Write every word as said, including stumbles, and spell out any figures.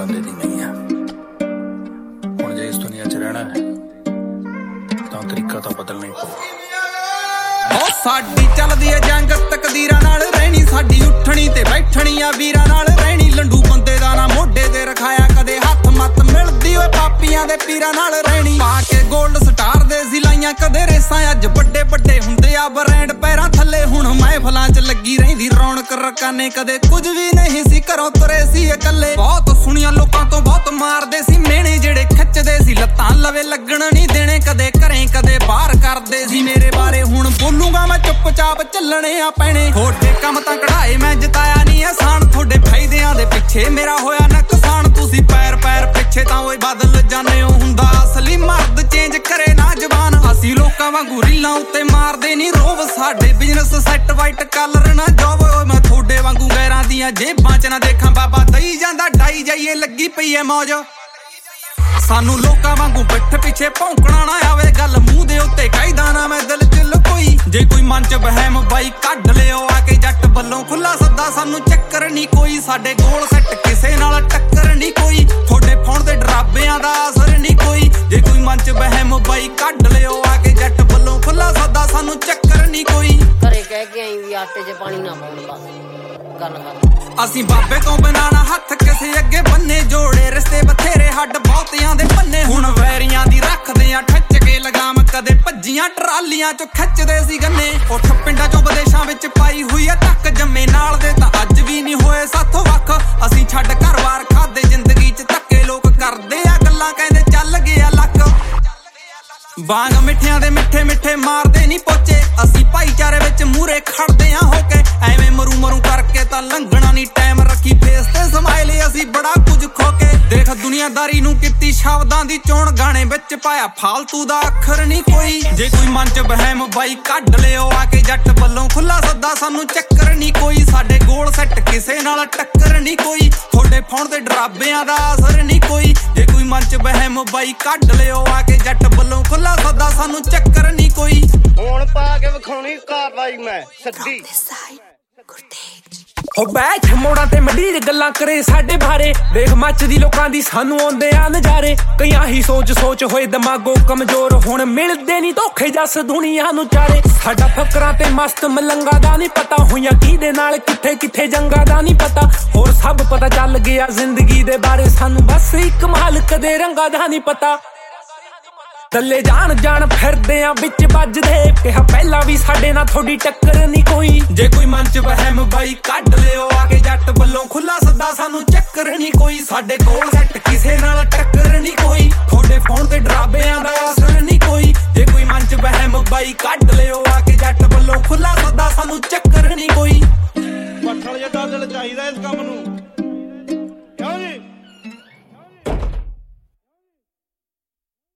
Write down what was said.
बंदे दी नहीं है। हुण जे इस दुनिया च रहना है तां तरीका तां बदलना ही पਊ। साडी चलदी है जंग तकदीरां नाल रहनी, साडी उठनी ते बैठनी आ वीरां नाल रहनी। लंडू बंदे दा ना मोढे ते रखाया कदे हत्थ मत मिलदी ओए पापियां दे पीरां नाल रहनी। पा के गोल्ड स्टार दे सिलाइयां कदे रेसां, अज बड़े बड़े हुंदे आ ब्रांड पैरां थल्ले। हुण महफलां च लगी रहिंदी रौनक रकाने, कदे कुछ भी नहीं सी घरों तुरे सी इकल्ले। बहुत सुनिया लोकां तो बहुत मारदे सी मेहणे, जेड़े खिच्चदे सी लत्तां लवे लगण नहीं देने। कदे घरें कदे बाहर करदे सी मेरे बारे, हुण बोलूंगा मैं चुपचाप चलने आ पैणे। थोड़े कम तां कढ़ाए मैं जिताया नहीं एहसान, थोड़े फायदियां दे पिछे मेरा होया नुकसान। तुसी पैर पैर पिछे तां ओए बदल जाने हो, हुंदा असली मर्द चेंज करे ना जबान। असी लोकां वांगू रीलां उत्ते मारदे नहीं रोब, साडे बिजनेस सैट वाइट कलर ना जॉब। ओए मैं थोड़े वांगू गैरां दियां जेबां च ना देखां, बाबा दई जांदा डाई जाइए लगी पई है मौज। सानू लोकां वांगू पिठ पिछे भौंकना ना आवे, गल मूंह दे उत्ते कहदा ना मैं दिल च लकोई। जे कोई मन च बहम बाई कढ लिओ आके, जट बल्लों खुला सद्दा सानू चक्कर नहीं कोई। साडे गोल सैट किसे नाल टक्कर नहीं कोई, थोड़े फोन दे डराबियां दा असर नहीं कोई। जे कोई मन च बहम बाई कढ लिओ आके, जट बल्लों खुला सद्दा सानू चक्कर नहीं कोई। घरे कह के आई वी आटे च पानी ना पाउण बस गल कर। असी बाबे तो बनाना हथ किसे अगे बन्ने, जोड़े रिश्ते बथेरे हड्ड बहुतियां दे भन्ने। हुण वैरियां दी रखदे आ ठच के लगाम, कदे भज्जियां ट्रालियां चो खिच्चदे सी गन्ने। उठ पिंडां चों विदेशां विच पाई हुई आ तक, जम्मे नाल दे तां अज भी नहीं होए साथों वख। असी छड्ड घर-बार खादे जिंदगी च धक्के, लोक करदे आ गल्लां कहंदे चल गया लक। बांग मिठियां दे मिठे मिठे मारदे नहीं पोचे, असी भाईचारे विच मूरे खड़दे आ होके। एवें मरू मरू करके तां लंघना नहीं टाइम, रखी फेस ते समाइले असी बड़ा कुछ खोके। देख दुनियादारी नूं कित्ती शब्दां दी चोण, गाणे विच पाया फालतू दा अखर नहीं कोई। जे कोई मन च बहम बाई कढ लिओ आके, जट बल्लों खुला सद्दा सानू चक्कर नहीं कोई। साडे गोल सैट किसे नाल टक्कर नहीं कोई, थोड़े फोन ते डराबियां दा असर नहीं कोई। जे कोई मन च बहम बाई कढ लिओ आके, जट बल्लों खुला सद्दा सानू चक्कर नहीं कोई। हुण पा के विखाउणी कार्रवाई मैं सद्दी हो बैठ मोड़ा ते मंडीर गल्लां करे साडे बारे। देख मचदी लोकां दी सानू आउंदे आ नज़ारे, कईयां ही सोच सोच होए दिमागों कमजोर। हुण मिलदे नहीं धोखे जस दुनिया नू चारे। साडा फकरां ते मस्त मलंगा दा नहीं पता, होइयां किहदे नाल किथे किथे जंगा दा नहीं पता। होर सब पता चल गया जिंदगी दे बारे, सानू बस इक माल कदे रंगा दा नहीं पता। थल्ले जान जान फिरदे आ बिच बजदे, कहा पहला भी साडे नाल थोड़ी टक्कर नहीं कोई। जे कोई मन च वहम बाई कढ लिओ आके, जट बल्लों खुला सद्दा सानू चक्कर नहीं कोई। साडे कोल सैट किसे नाल टक्कर नहीं कोई।